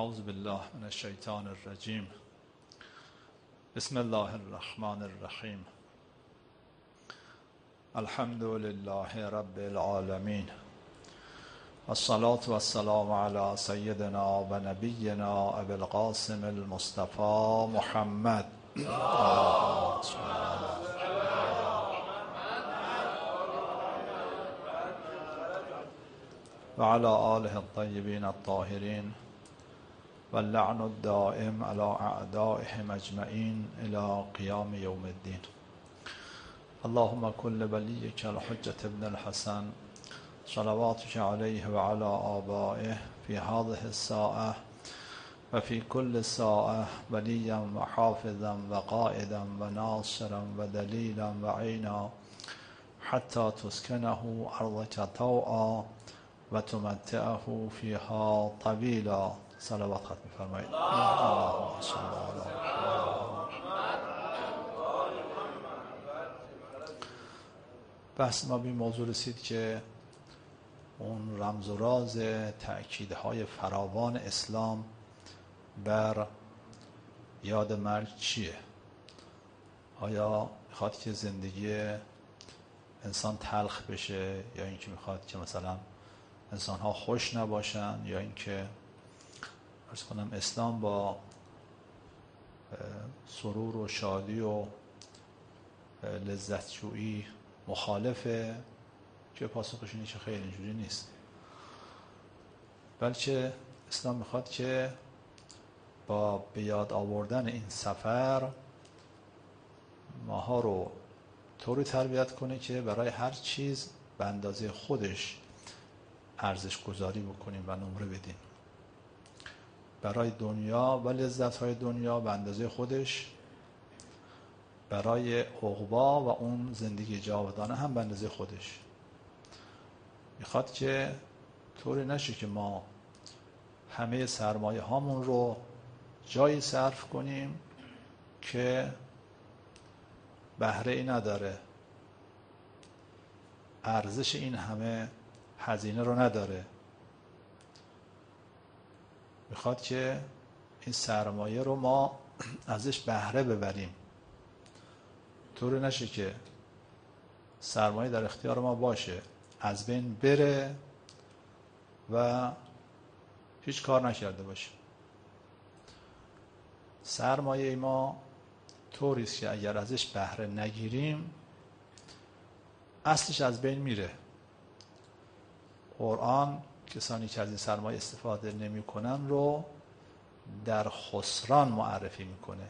اعوذ بالله من الشیطان الرجیم. بسم الله الرحمن الرحیم. الحمد لله رب العالمین. الصلاة والسلام علی سیدنا و نبینا ابی القاسم المصطفى محمد و علی آله الطیبین الطاهرین و اللعن الدائم علی اعدائهم اجمعین الی قیام یوم الدین. اللهم کل ولیک الحجة ابن الحسن صلواتك علیه و علی آبائه فی هذه الساعة و فی کل ساعة ولیا و حافظا و قائدا و ناصرا و دلیلا و عینا حتی تسکنه ارضک طوعا و تمتعه فیها طویلا. صلوات ختم فرمایید. اللهم صل علی بحث ما به موضوع رسید که اون رمز و راز تأکیدهای فراوان اسلام بر یاد مرگ چیه؟ آیا میخواد که زندگی انسان تلخ بشه، یا اینکه میخواد که مثلا انسان ها خوش نباشن، یا اینکه عرض کنم اسلام با سرور و شادی و لذتجویی مخالفه؟ که پاسخش اینه که خیلی اینجوری نیست، بلکه اسلام میخواد که با به یاد آوردن این سفر ماها رو طوری تربیت کنه که برای هر چیز به اندازه خودش ارزش گذاری بکنیم و نمره بدیم. برای دنیا و لذت‌های دنیا به اندازه خودش، برای عقبا و اون زندگی جاودانه هم به اندازه خودش. میخواد که طوری نشه که ما همه سرمایه هامون رو جایی صرف کنیم که بهره ای نداره، ارزش این همه هزینه رو نداره. میخواد که این سرمایه رو ما ازش بهره ببریم، طوری نشه که سرمایه در اختیار ما باشه، از بین بره و هیچ کار نکرده باشه. سرمایه ما طوری است که اگر ازش بهره نگیریم اصلش از بین میره. قرآن کسانی که از این سرمایه استفاده نمی کنن رو در خسران معرفی میکنه.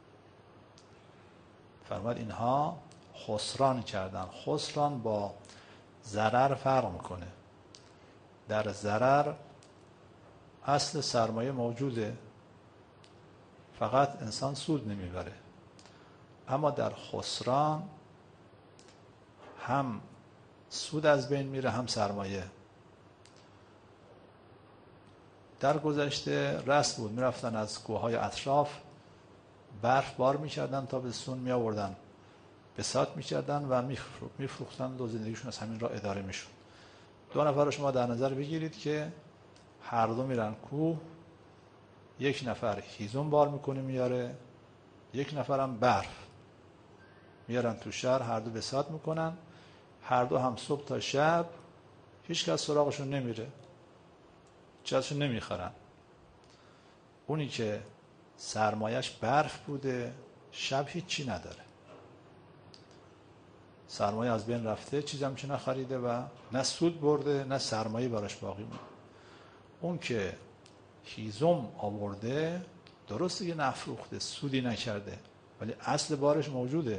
فرمود اینها خسران کردن. خسران با ضرر فرق میکنه. در ضرر اصل سرمایه موجوده، فقط انسان سود نمیبره. اما در خسران هم سود از بین میره، هم سرمایه. در گذشته رسم بود میرفتن از کوههای اطراف برف بار میکردن تا به سون میآوردن، بساط میکردن و میفروختن و زندگیشون از همین راه اداره میشد. دو نفر رو شما در نظر بگیرید که هر دو میرن کوه، یک نفر هیزم بار میکنه میاره، یک نفرم برف میارن تو شهر، هر دو بساط میکنن، هر دو هم صبح تا شب هیچ کس سراغشون نمیره، چیزشون نمیخرن. اونی که سرمایش برف بوده شب هیچی نداره، سرمایه از بین رفته، چیزی هم چه نخریده و نه سود برده نه سرمایه براش باقی مونده. اون که هیزم آورده درسته که نفروخته، سودی نکرده، ولی اصل بارش موجوده.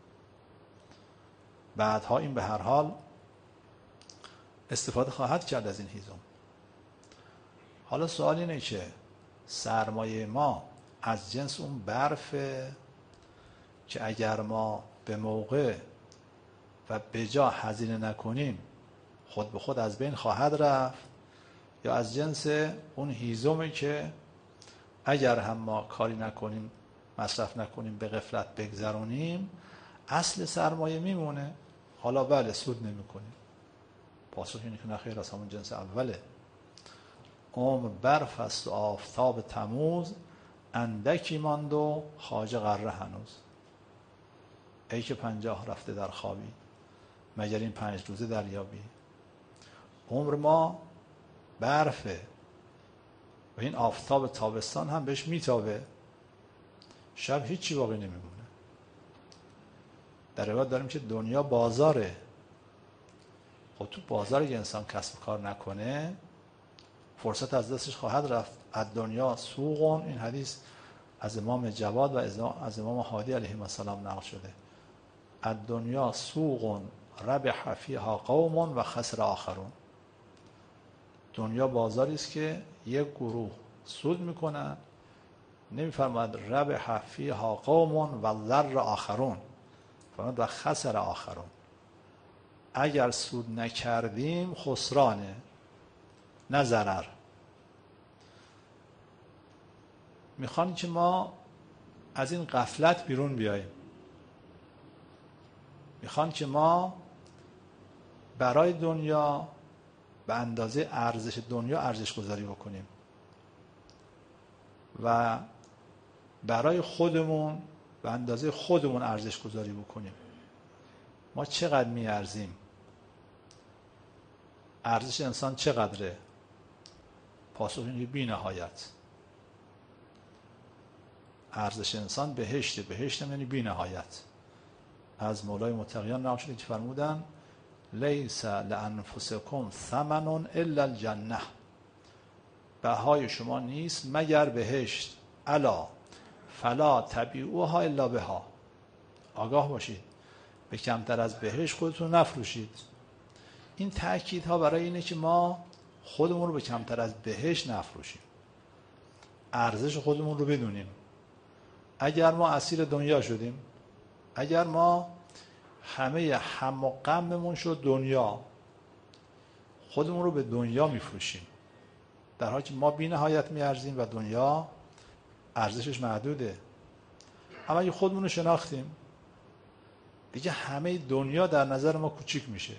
بعدها این به هر حال استفاده خواهد کرد از این هیزم. حالا سوال اینه که سرمایه ما از جنس اون برفه که اگر ما به موقع و به جا هزینه نکنیم خود به خود از بین خواهد رفت، یا از جنس اون هیزمی که اگر هم ما کاری نکنیم، مصرف نکنیم، به غفلت بگذرونیم، اصل سرمایه میمونه. حالا بله سود نمی کنیم. پاسخ اینه که نخیر، از همون جنس اوله. عمر برف است و آفتاب تموز، اندکی ماند و خواجه غره هنوز. ای که 50 رفته در خوابی، مگر این 5 روزه دریابی. عمر ما برفه و این آفتاب تابستان هم بهش میتابه، شب هیچی باقی نمیمونه. در روایت داریم که دنیا بازاره. خب تو بازار اگه انسان کسب کار نکنه فرصت از دستش خواهد رفت. از دنیا سوقون، این حدیث از امام جواد و از امام هادی علیه السلام نقل شده. از دنیا سوقون ربح فیها قوم و خسر آخرون. دنیا بازاری است که یک گروه سود میکنن، نمیفرماید ربح فیها قوم و ضر آخرون، فرماید و خسر آخرون. اگر سود نکردیم خسرانه، نه ضرر. میخوان که ما از این غفلت بیرون بیاییم، میخوان که ما برای دنیا به اندازه ارزش دنیا ارزش گذاری بکنیم و برای خودمون به اندازه خودمون ارزش گذاری بکنیم. ما چقدر میارزیم؟ ارزش انسان چقدره؟ پاسخ اینه بی نهایت. ارزش انسان بهشته، بهشت یعنی بی نهایت. از مولای متقیان نقل شده که فرمودن لیس لانفسکم ثمن الا الجنه. بهای شما نیست مگر بهشت. الا فلا تبیعوها الا بها. آگاه باشید، به کمتر از بهشت خودتون نفروشید. این تأکیدها برای اینه که ما خودمون رو به کمتر از بهشت نفروشیم، ارزش خودمون رو بدونیم. اگر ما اسیر دنیا شدیم، اگر ما همه هم و غممون شد دنیا، خودمون رو به دنیا میفروشیم، در حالی که ما بی نهایت میارزیم و دنیا ارزشش محدوده. اما اگه خودمون رو شناختیم دیگه همه دنیا در نظر ما کوچیک میشه.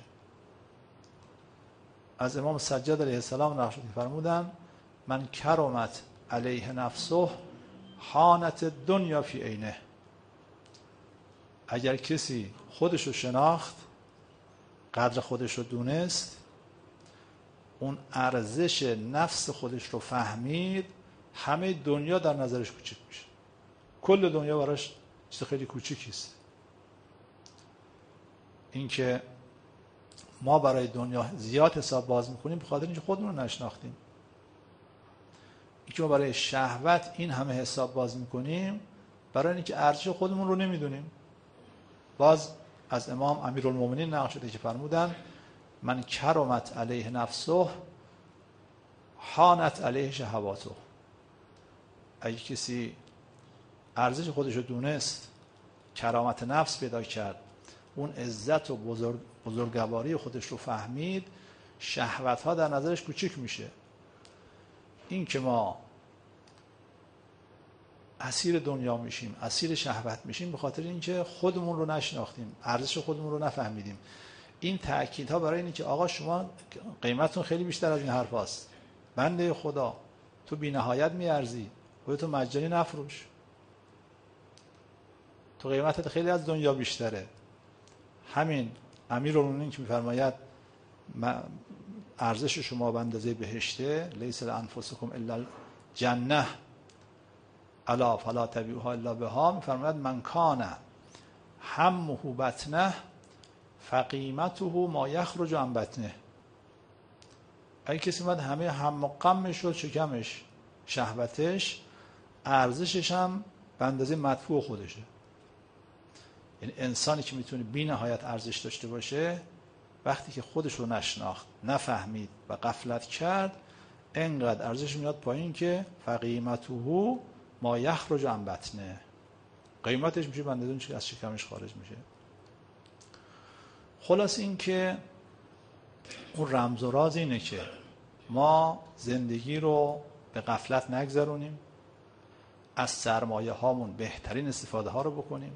از امام سجاد علیه السلام نقل شده فرمودن من کرمت علیه نفسه حانت دنیا فی عینه. اگر کسی خودش رو شناخت، قدر خودش رو دونست، اون ارزش نفس خودش رو فهمید، همه دنیا در نظرش کوچیک میشه. کل دنیا براش چیز خیلی کوچیکی است. این که ما برای دنیا زیاد حساب باز میکنیم به خاطر اینکه خودمون رو نشناختیم. این که ما برای شهوت این همه حساب باز میکنیم برای اینکه ارزش خودمون رو نمیدونیم. باز از امام امیرالمومنین نقل شده که فرمودن من کرمت علیه نفسه حانت علیه شهواته. اگه کسی ارزش خودش رو دونست، کرامت نفس پیدا کرد، اون عزت و بزرگواری خودش رو فهمید، شهوت ها در نظرش کوچیک میشه. این که ما اسیر دنیا میشیم، اسیر شهوت میشیم به خاطر اینکه خودمون رو نشناختیم، ارزش خودمون رو نفهمیدیم. این تأکیدها برای اینه که آقا شما قیمتتون خیلی بیشتر از این حرف هست. بنده خدا تو بی نهایت میارزی، خودتو مجانی نفروش، تو قیمتت خیلی از دنیا بیشتره. همین امیرالمومنین که میفرماید ارزش شما به اندازه بهشته، لیس لانفسکم الا الجنه الا فلا تبیعوها الا بها، میفرماید من کان همه بطنه فقیمته ما یخرج عن بطنه. اگه کسی اومد همه هم و غمش و شکمش شهوتش، ارزشش هم به اندازه مدفوع خودشه. یعنی انسانی که میتونه بی نهایت ارزش داشته باشه وقتی که خودش رو نشناخت، نفهمید و غفلت کرد، انقدر ارزش میاد پایین که فقیمته ما یخرج عن بطنه، قیمتش میشه به اندازه اون چیزی از شکمش خارج میشه. خلاص این که اون رمز و راز اینه که ما زندگی رو به غفلت نگذرونیم، از سرمایه هامون بهترین استفاده ها رو بکنیم،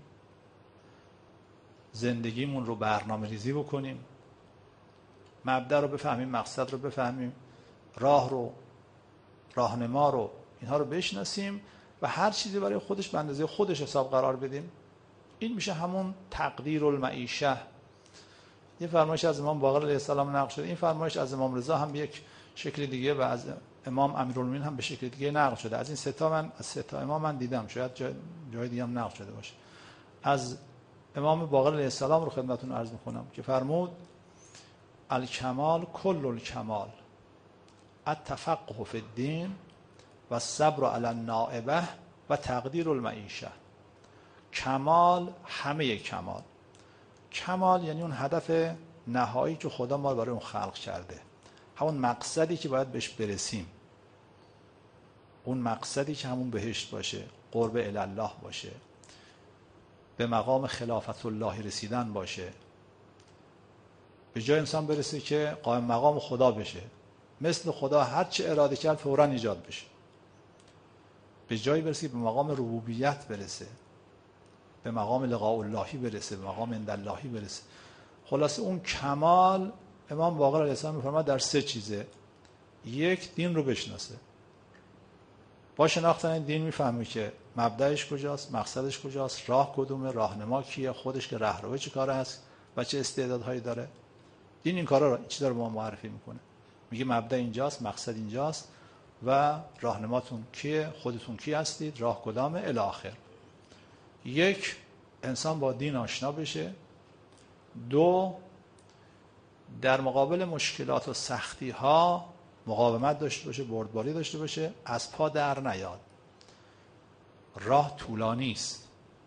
زندگیمون رو برنامه ریزی بکنیم، مبدأ رو بفهمیم، مقصد رو بفهمیم، راه رو راهنما رو اینها رو بشناسیم و هر چیزی برای خودش به اندازه خودش حساب قرار بدیم. این میشه همون تقدیر المعیشه. یه فرمایش از امام باقر علیه السلام نقل شده. این فرمایش از امام رضا هم به یک شکل دیگه و از امام امیرالمومنین هم به شکل دیگه نقل شده. از این سه تا امام من دیدم، شاید جای دیگه هم نقل شده باشه. از امام باقر علیه السلام رو خدمتتون عرض می‌کنم که فرمود الکمال کل الکمال التفقه فی الدین و الصبر علی النائبه و تقدیر المعیشه. کمال همه کمال. کمال یعنی اون هدف نهایی که خدا ما برای اون خلق کرده، همون مقصدی که باید بهش برسیم، اون مقصدی که همون بهشت باشه، قرب الله باشه، به مقام خلافت الله رسیدن باشه، به جای انسان برسه که قائم مقام خدا بشه، مثل خدا هر چه اراده کرد فوراً ایجاد بشه، به جایی برسه به مقام ربوبیت برسه، به مقام لقاء اللهی برسه، به مقام عند اللهی برسه. خلاصه اون کمال امام باقر علیه السلام می‌فرماد در 3 چیزه. یک، دین رو بشناسه. با شناختن این دین میفهمی که مبدأش کجاست، مقصدش کجاست، راه کدومه، راهنما کیه، خودش که رهرو چه کاره هست و چه استعدادهایی داره. دین این کارا رو چیزا رو ما معرفی میکنه. میگه مبدأ اینجاست، مقصد اینجاست و راهنماتون کیه، خودتون کی هستید، راه کدامه الی آخر. یک، انسان با دین آشنا بشه. 2، در مقابل مشکلات و سختی ها مقاومت داشته باشه، بردباری داشته باشه، از پا در نیاد. راه طولانی است.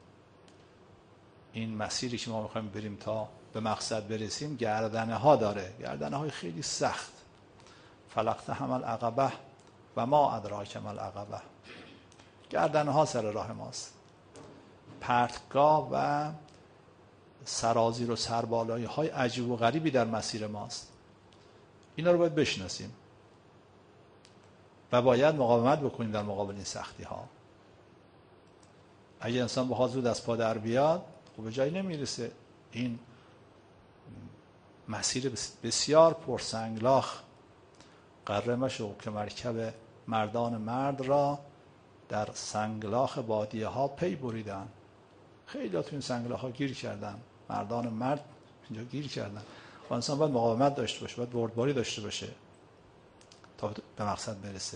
این مسیری که ما میخوایم بریم تا به مقصد برسیم گردنه ها داره، گردنه های خیلی سخت. فلقتحم العقبه و ما ادراک ما العقبه. گردنه ها سر راه ماست. پرتگاه و سرازیر و سربالایی های عجیب و غریبی در مسیر ماست. اینا رو باید بشناسیم و باید مقاومت بکنیم در مقابل این سختی ها. اگه انسان بخواد زود از پا در بیاد خب به جایی نمیرسه. این مسیر بسیار پرسنگلاخ. قره مشو که مرکب مردان مرد را در سنگلاخ بادیه ها پی بریدن. خیلی ها تو این سنگلاخ ها گیر کردن، مردان مرد اینجا گیر کردن. و انسان باید مقاومت داشته باشه، باید بردباری داشته باشه تا به مقصد برسه.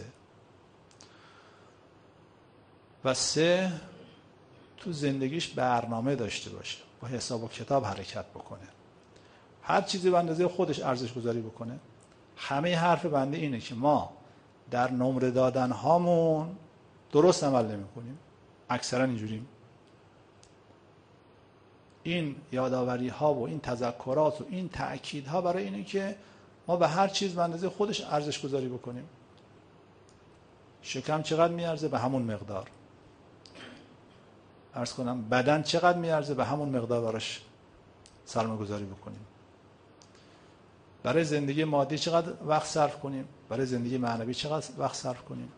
و 3، تو زندگیش برنامه داشته باشه، با حساب و کتاب حرکت بکنه، هر چیزی به اندازه خودش ارزش گذاری بکنه. همه حرف بنده اینه که ما در نمره دادن هامون درست عمل نمی کنیم. اکثرا اینجوریم. این یادآوری ها و این تذکرات و این تأکید ها برای اینه که ما به هر چیز به اندازه خودش ارزش گذاری بکنیم. شکم چقدر میارزه؟ به همون مقدار. عرض کنم بدن چقدر میارزه؟ به همون مقدار براش سرمایه گذاری بکنیم. برای زندگی مادی چقدر وقت صرف کنیم؟ برای زندگی معنوی چقدر وقت صرف کنیم؟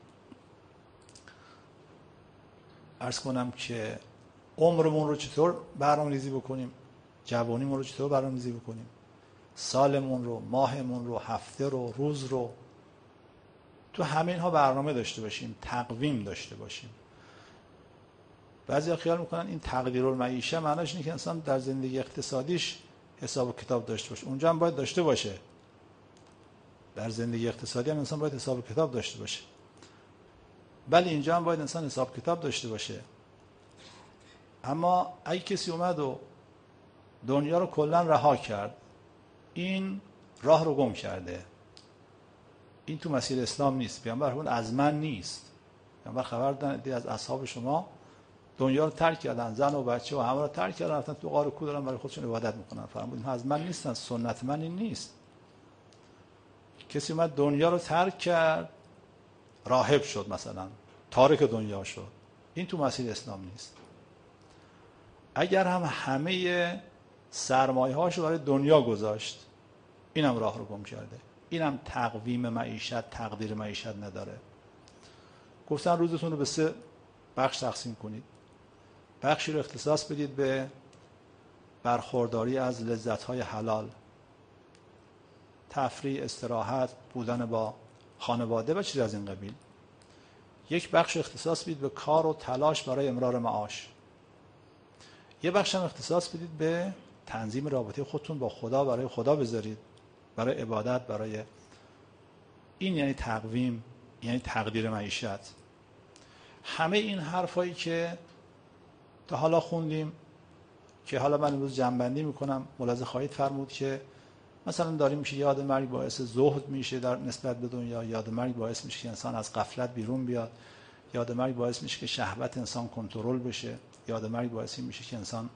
عرض کنم که عمرمون رو چطور برنامه‌ریزی بکنیم؟ جوانیمون رو چطور برنامه‌ریزی بکنیم؟ سالمون رو، ماهمون رو، هفته رو، روز رو، تو همه اینها برنامه داشته باشیم، تقویم داشته باشیم. بعضیا خیال میکنن این تقدیر المعیشه معناش اینه که انسان در زندگی اقتصادیش حساب و کتاب داشته باشه. اونجا هم باید داشته باشه. در زندگی اقتصادی هم انسان باید حساب و کتاب داشته باشه. ولی اینجا هم باید انسان حساب کتاب داشته باشه. اما اگه کسی اومد و دنیا رو کلا رها کرد، این راه رو گم کرده. این تو مسیر اسلام نیست. پیامبر فرمود از من نیست. پیامبر خبر دادن از اصحاب شما دنیا رو ترک کردن، زن و بچه و همه رو ترک کردن، رفتن تو غار و کو دارن برای خودشون عبادت میکنن. فرمود از من نیستن، سنت من این نیست. کسی اومد دنیا رو ترک کرد، راهب شد، مثلا تارک دنیا شد، این تو مسیر اسلام نیست. اگر هم همه سرمایه هاشو برای دنیا گذاشت، اینم راه رو گم کرده. اینم تقویم معیشت، تقدیر معیشت نداره. گفتن روزتون رو به 3 بخش تقسیم کنید. بخشی رو اختصاص بدید به برخورداری از لذت‌های حلال، تفریح، استراحت، بودن با خانواده و چیز از این قبیل. یک بخش اختصاص بدید به کار و تلاش برای امرار معاش. یه بخش هم اختصاص بدید به تنظیم رابطه خودتون با خدا، برای خدا بذارید، برای عبادت، برای این یعنی تقویم، یعنی تقدیر معیشت. همه این حرفایی که تا حالا خوندیم که حالا من امروز جمع‌بندی میکنم، ملاحظه خواهید فرمود که مثلا داریم میشه یاد مرگ باعث زهد میشه در نسبت به دنیا، یاد مرگ باعث میشه که انسان از غفلت بیرون بیاد، یاد مرگ باعث میشه که شهوت انسان کنترل بشه، یاد مرگ باعث میشه که انسان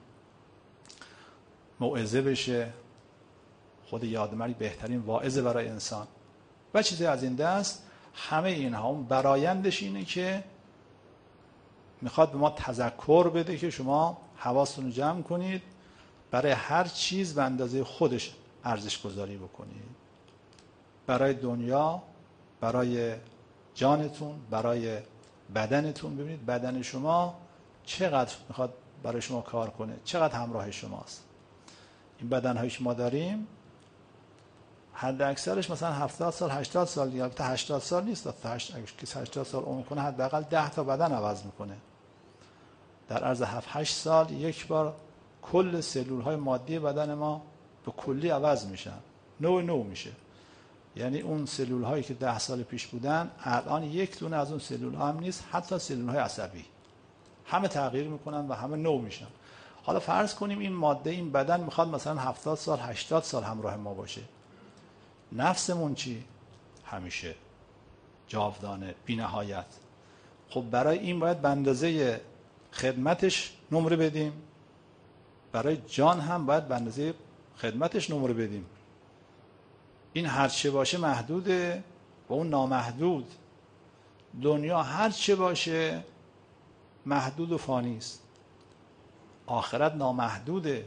موعظه بشه. خود یاد مرگ بهترین واعظه برای انسان و چیزی از این دست. همه اینها اون برایندش اینه که میخواد به ما تذکر بده که شما حواستون رو جمع کنید، برای هر چیز به اندازه خودش ارزش گذاری بکنید، برای دنیا، برای جانتون، برای بدنتون. ببینید بدن شما چقدر میخواد برای شما کار کنه، چقدر همراه شماست. این بدنهایی که ما داریم حد اکثرش مثلا 70 سال 80 سال دیگه، تا 80 سال نیست، تا 80 سال عمر کنه حداقل 10 تا بدن عوض میکنه. در عرض 7-8 سال یک بار کل سلول های مادی بدن ما به کلی عوض میشن، نو میشه. یعنی اون سلول هایی که 10 سال پیش بودن الان یک دونه از اون سلول ها هم نیست، حتی سلول های عصبی همه تغییر میکنن و همه نو میشن. حالا فرض کنیم این ماده، این بدن میخواد مثلا 70 سال 80 سال همراه ما باشه. نفسمون چی؟ همیشه جاودانه بی نهایت. خب برای این باید به اندازه خدمتش نمره بدیم، برای جان هم باید به اندازه خدمتش نمره بدیم. این هرچه باشه محدوده و اون نامحدود. دنیا هرچه باشه محدود و فانی است، آخرت نامحدوده.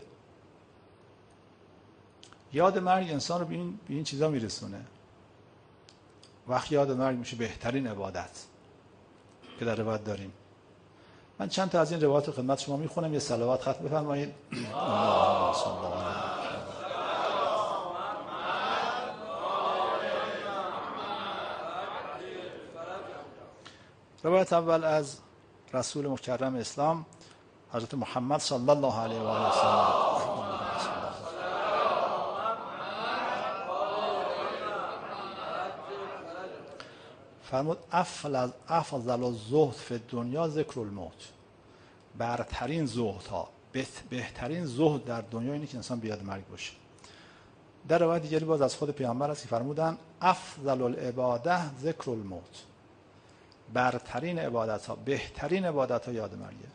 یاد مرگ انسان رو به این چیزا میرسونه. وقت یاد مرگ میشه بهترین عبادت که در روایت داریم. من چند تا از این روایات رو خدمت شما میخونم، یه صلوات ختم بفرمایید. اللهم صل علی روایت اول از رسول مکرم اسلام حضرت محمد صلی الله علیه و آله و سلم فرمود افضل الزهد فی الدنیا ذکر الموت. برترین زهدها، بهترین زهد در دنیا اینه که انسان بیاد مرگ باشه. در روایت دیگری باز از خود پیامبر است که فرمودن افضل العباده ذکر الموت. برترین عبادت ها، بهترین عبادت ها یاد مرگه.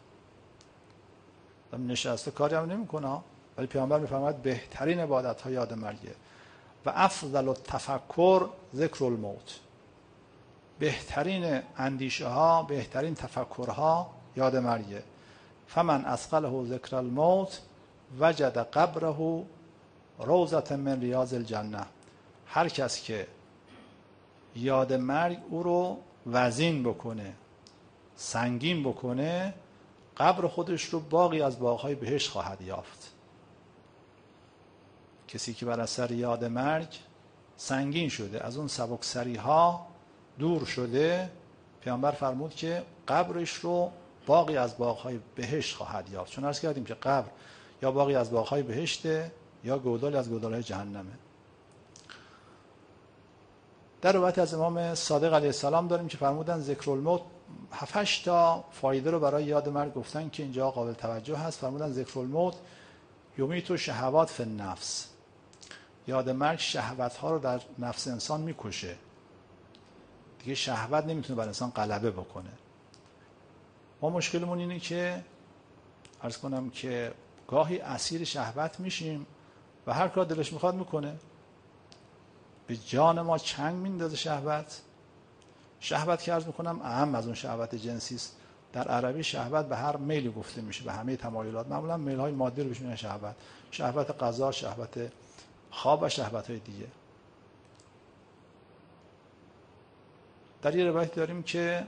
نشسته کاری هم نمیکنه، ولی پیامبر میفرماید بهترین عبادت ها یاد مرگه. و افضل التفکر ذکر الموت. بهترین اندیشه ها، بهترین تفکرها یاد مرگه. فمن اثقله ذکر الموت وجد قبره روضة من ریاض الجنه. هر کس که یاد مرگ او رو وزین بکنه، سنگین بکنه، قبر خودش رو باغی از باغهای بهشت خواهد یافت. کسی که بر اثر یاد مرگ سنگین شده، از اون سبکسری ها دور شده، پیامبر فرمود که قبرش رو باغی از باغهای بهشت خواهد یافت. چون عرض کردیم که قبر یا باغی از باغهای بهشته یا گودالی از گودالهای جهنمه. در روایت از امام صادق علیه السلام داریم که فرمودن ذکر الموت 7-8 تا فایده رو برای یاد مرگ گفتن که اینجا قابل توجه هست. فرمودن ذکر الموت یمیت شهوات فی النفس. یاد مرگ شهوت ها رو در نفس انسان میکشه. دیگه شهوت نمیتونه بر انسان غلبه بکنه. ما مشکلمون اینه که عرض کنم که گاهی اسیر شهوت میشیم و هر کار دلش میخواد میکنه. به جان ما چنگ میندازه شهوت. شهوت که عرض میکنم اهم از اون شهوت جنسی است. در عربی شهوت به هر میلی گفته میشه، به همه تمایلات. معمولا میل های مادی رو بهش میگن شهوت. شهوت غذا، شهوت خواب و شهوت های دیگه. در یه روایت داریم که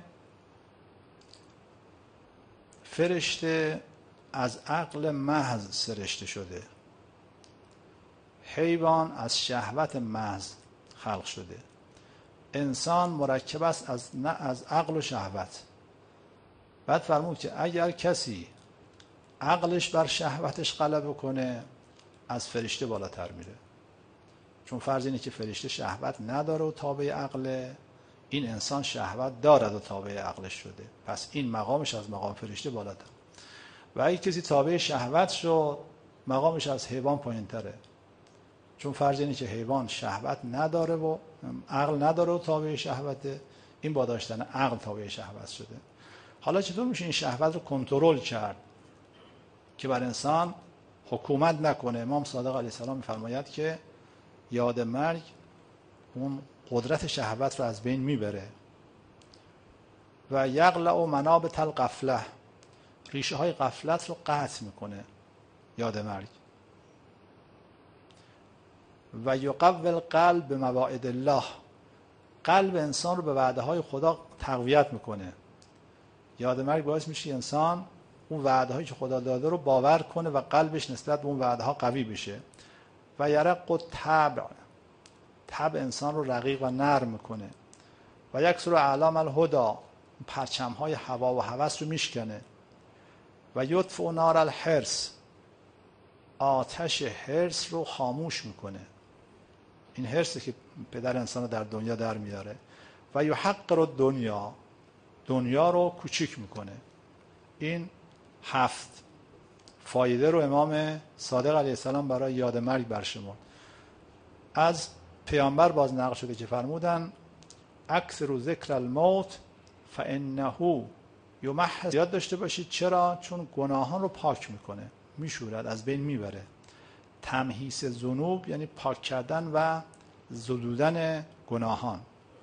فرشته از عقل محض سرشته شده، حیوان از شهوت محض خلق شده. انسان مرکب است از عقل و شهوت. بعد فرمود که اگر کسی عقلش بر شهوتش غلبه کنه از فرشته بالاتر میره. چون فرض اینه که فرشته شهوت نداره و تابع عقله، این انسان شهوت دارد و تابع عقلش شده، پس این مقامش از مقام فرشته بالاتر. و اگه کسی تابع شهوت شد مقامش از حیوان پایین تره، چون فرض اینه که حیوان شهوت نداره و عقل نداره و تابع شهوته، این با داشتن عقل تابع شهوت شده. حالا چطور میشه این شهوت رو کنترل کرد که بر انسان حکومت نکنه؟ امام صادق علیه السلام میفرماید که یاد مرگ اون قدرت شهوت رو از بین میبره. و یقلع منابت الغفله، ریشه های غفلت رو قطع میکنه یاد مرگ. و یقوی القلب به مواعید الله، قلب انسان رو به وعده های خدا تقویت میکنه. یاد مرگ باعث میشه انسان اون وعده هایی که خدا داده رو باور کنه و قلبش نسبت به اون وعده ها قوی بشه. و یرق الطبع، طبع انسان رو رقیق و نرم میکنه. و یکسر اعلام الهدی، پرچم های هوا و هوس رو میشکنه. و یطفئ نار الحرص، آتش حرص رو خاموش میکنه. این حرصی که پدر انسان رو در دنیا در میاره. و یحقر الدنیا، دنیا رو کوچیک میکنه. این 7 فایده رو امام صادق علیه السلام برای یاد مرگ برشمرد. از پیامبر باز نقل شده که فرمودن اکثر ذکر الموت فانه یمحص، یاد داشته باشید. چرا؟ چون گناهان رو پاک میکنه، میشورد، از بین میبره. تمحیص ذنوب یعنی پاک کردن و زدودن گناهان.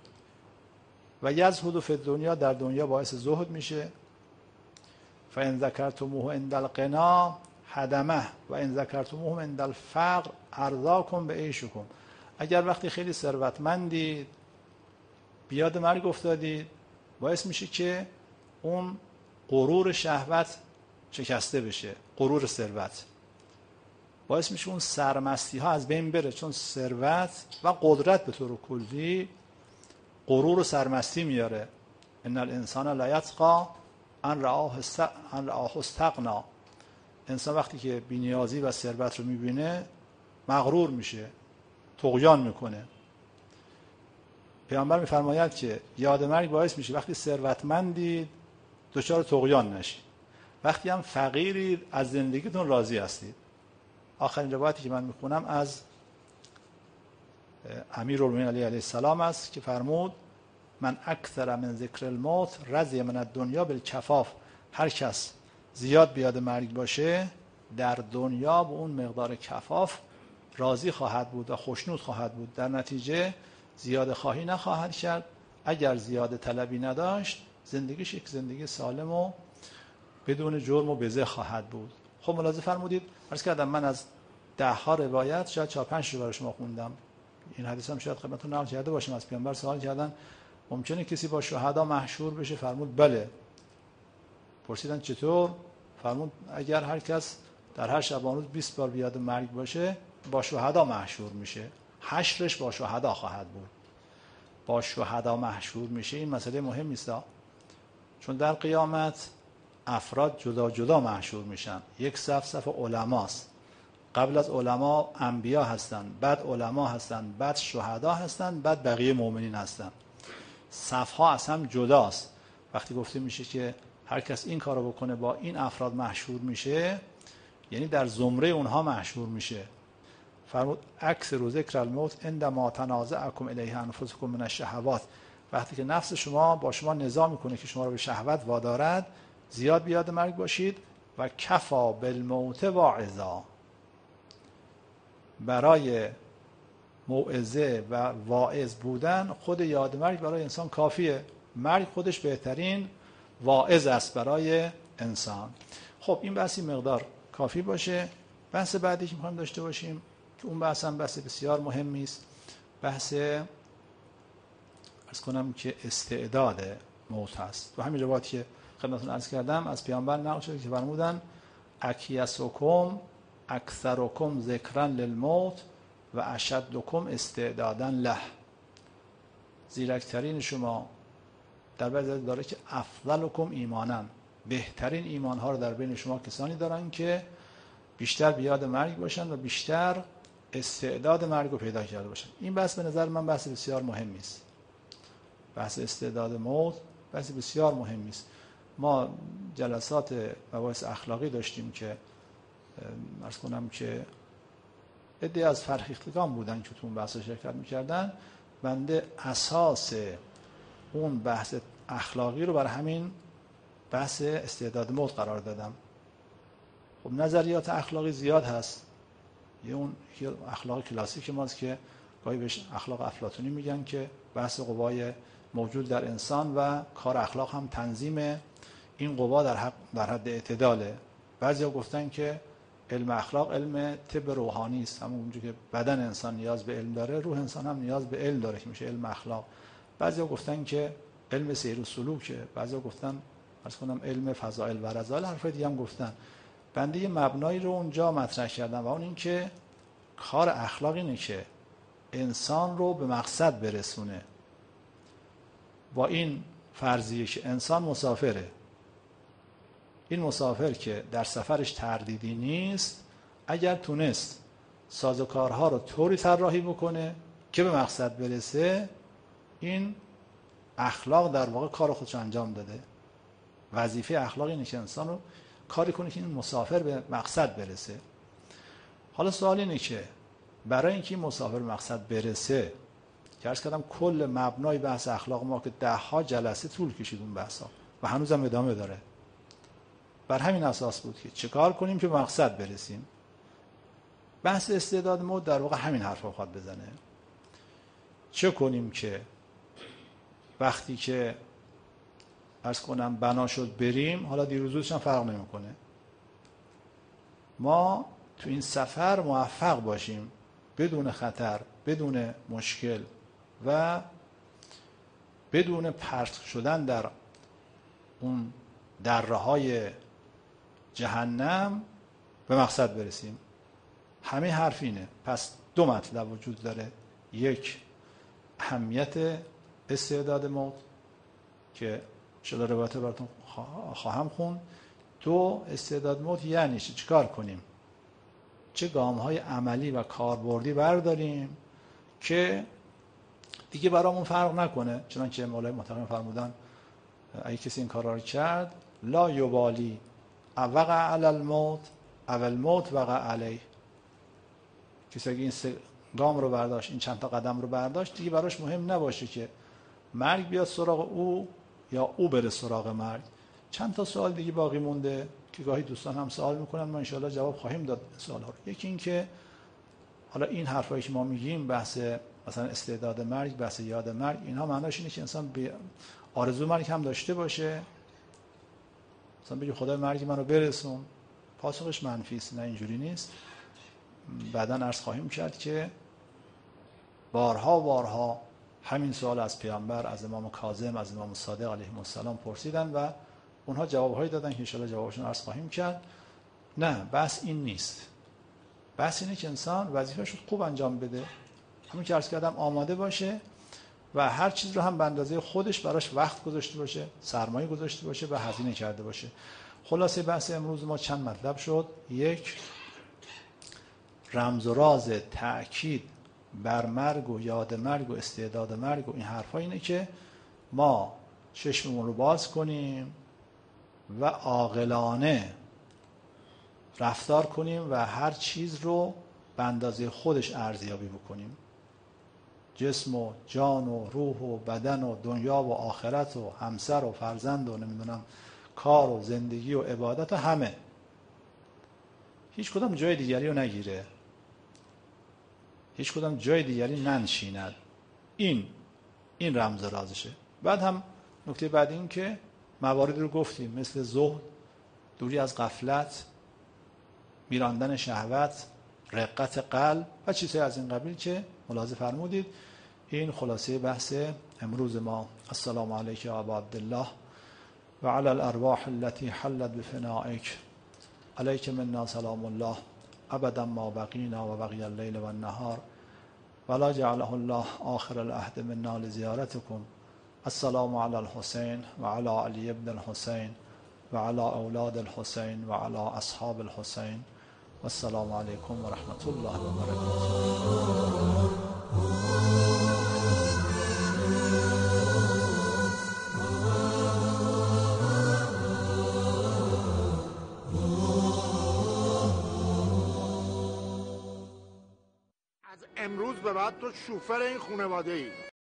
و یزهد فی الدنیا، در دنیا باعث زهد میشه. فان ذکرتموه عند الغنا هدمه و ان ذکرتموه عند الفقر ارضاکم بعیشکم. اگر وقتی خیلی ثروتمندید بیاد مرگ افتادید، باعث میشه که اون غرور شهوت شکسته بشه. غرور ثروت باعث میشه اون سرمستی ها از بین بره، چون ثروت و قدرت به طور کلی غرور و سرمستی میاره. ان الانسان لا یطغی ان رآه استغنی. انسان وقتی که بی‌نیازی و ثروت رو میبینه مغرور میشه، طغیان میکنه. پیامبر میفرماید که یاد مرگ باعث میشه وقتی ثروتمندید دچار طغیان نشید، وقتی هم فقیرید از زندگیتون راضی هستید. آخرین روایتی که من میخونم از امیرالمومنین علی علیه السلام است که فرمود من اکثر من ذکر الموت رضی من الدنیا بالکفاف. هر کس زیاد بیاد مرگ باشه در دنیا به اون مقدار کفاف راضی خواهد بود و خوشنود خواهد بود. در نتیجه زیاده خواهی نخواهد کرد. اگر زیاده طلبی نداشت زندگیش یک زندگی سالم و بدون جرم و بزه خواهد بود. خب ملاحظه فرمودید عرض کردم من از 10 روایت شاید 4-5 رو برای شما خوندم. این حدیث هم شاید خدمتتون نقل کرده باشم. از پیامبر سوال کردن ممکنه کسی با شهدا محشور بشه؟ فرمود بله. پرسیدن چطور؟ فرمود اگر هر کس در هر شبانروز 20 بار بیاد مرگ باشه با شهدا محشور میشه. حشرش با شهدا خواهد بود. با شهدا محشور میشه. این مسئله مهمی است، چون در قیامت افراد جدا جدا محشور میشن. یک صف علماست، قبل از علما انبیا هستن، بعد علما هستن، بعد شهدا هستن، بعد بقیه مؤمنین هستن. صفها از هم جداست. وقتی گفته میشه که هر کس این کارو بکنه با این افراد محشور میشه، یعنی در زمره اونها محشور میشه. فرمود اکثر ذکر الموت عندما تنازعکم الیه انفسکم من الشهوات. وقتی که نفس شما با شما نزاع میکنه که شما رو به شهوت وادارد، زیاد بیاد مرگ باشید. و کفا بالموت واعظا، برای موعظه و واعظ بودن خود یاد مرگ برای انسان کافیه. مرگ خودش بهترین واعظ است برای انسان. خب این بحثی مقدار کافی باشه. بحث بعدی که میخوایم داشته باشیم که اون بحث هم بحث بسیار مهمی است، بحث عرض کنم که استعداد موت هست. و همین روایتی که خدمتتون عرض کردم از پیامبر نقل شده که فرمودن اکیسکم اکثرکم ذکرا للموت و اشدکم استعدادا له. زیرکترین شما در بعضی داره که افضلکم ایمانا، بهترین ایمان ها رو در بین شما کسانی دارن که بیشتر بیاد مرگ باشن و بیشتر استعداد مرگ رو پیدا کرده باشن. این بحث به نظر من بحث بسیار مهمی است. بحث استعداد موت بحث بسیار مهمی است. ما جلسات مباحث اخلاقی داشتیم که عرض کنم که عده‌ای از فرهیختگان بودن که تو اون بحث شرکت می‌کردن. بنده اساس اون بحث اخلاقی رو برای همین بحث استعداد موت قرار دادم. خب نظریات اخلاقی زیاد هست. یه اون اخلاق کلاسیک ماست که گاهی بهش اخلاق افلاطونی میگن که بحث قوای موجود در انسان و کار اخلاق هم تنظیم این قوا در حد اعتداله. بعضیا گفتن که علم اخلاق علم طب روحانی است، همونجوری که بدن انسان نیاز به علم داره، روح انسان هم نیاز به علم داره که میشه علم اخلاق. بعضیا گفتن که علم سیر و سلوکه، بعضیا گفتن عرض کنم علم فضائل و رذائل، حرفای دیگه هم گفتن. بنده یه مبنایی رو اونجا مطرح کردم و اون این که کار اخلاق اینه که انسان رو به مقصد برسونه. با این فرضیه که انسان مسافره، این مسافر که در سفرش تردیدی نیست، اگر تونست سازوکارها رو طوری طراحی بکنه که به مقصد برسه، این اخلاق در واقع کار خودش انجام داده. وظیفه اخلاق اینه که انسان رو کاری کنه که این مسافر به مقصد برسه. حالا سوال اینه که برای اینکه این مسافر به مقصد برسه، که عرض کردم کل مبنای بحث اخلاق ما که 10 جلسه طول کشید اون بحثا و هنوزم ادامه داره، بر همین اساس بود که چیکار کنیم که به مقصد برسیم. بحث استعداد موت در واقع همین حرفا خواهد بزنه. چه کنیم که وقتی که عرض کنم بنا شد بریم، حالا دیروزش هم فرق نمیکنه، ما تو این سفر موفق باشیم بدون خطر، بدون مشکل و بدون پرت شدن در اون دره‌های جهنم به مقصد برسیم. همه حرف اینه. پس 2 مطلب وجود داره. یک، اهمیت استعداد موت که شده روایت براتون خواهم خوند. 2، استعداد موت یعنی چیکار کنیم، چه گام‌های عملی و کاربردی برداریم که دیگه برامون فرق نکنه. چنانچه مولای محترم فرمودن اگه کسی این کارا رو کرد، لا یبالی وقع علی الموت او الموت وقع علیه. کسی اگه این 3 گام رو برداشت، این چند تا قدم رو برداشت، دیگه براش مهم نباشه که مرگ بیاد سراغ او یا او بره سراغ مرگ. چند تا سوال دیگه باقی مونده که گاهی دوستان هم سوال میکنن، ما انشاءالله جواب خواهیم داد سوال ها رو. یکی این که حالا این حرفایی که ما میگیم، بحث مثلا استعداد مرگ، بحث یاد مرگ، اینها معناش اینه که انسان آرزو مرگ هم داشته باشه، مثلا بگه خدای مرگ منو برسون. پاسخش منفی است، نه اینجوری نیست. بعداً عرض خواهیم کرد که بارها همین سوال از پیامبر، از امام کاظم، از امام صادق علیهم السلام پرسیدن و اونها جوابهایی دادن که ان شاءالله جوابشون عرض خواهیم کرد. نه، بحث این نیست. بحث اینه که انسان وظیفه‌شو خوب انجام بده، همین که عرض کردم آماده باشه و هر چیز رو هم به اندازه خودش براش وقت گذاشته باشه، سرمایه گذاشته باشه و هزینه کرده باشه. خلاصه بحث امروز ما چند مطلب شد. یک، رمز و راز تأکید بر مرگ و یاد مرگ و استعداد مرگ و این حرفا اینه که ما چشممون رو باز کنیم و عاقلانه رفتار کنیم و هر چیز رو به اندازه خودش ارزیابی بکنیم. جسم و جان و روح و بدن و دنیا و آخرت و همسر و فرزند و نمیدونم کار و زندگی و عبادت و همه، هیچ کدام جای دیگری رو نگیره، هیچ کدام جای دیگری ننشیند. این رمز رازشه. بعد هم نکته بعد این که مواردی رو گفتیم مثل زهد، دوری از غفلت، میراندن شهوت، رقت قلب و چیزهای از این قبیل که ملاحظه فرمودید. این خلاصه بحث امروز ما. السلام علیک یا ابا عبدالله و علی الارواح التي حلت بفنائک، علیک منا سلام الله ابدا ما بقینا و بقی اللیل و النهار ولا جعله الله آخر العهد منا لزيارتكم. السلام على الحسين وعلى علي بن الحسين وعلى أولاد الحسين وعلى أصحاب الحسين والسلام عليكم ورحمة الله وبركاته. از امروز به بعد تو شوفر این خانواده ای.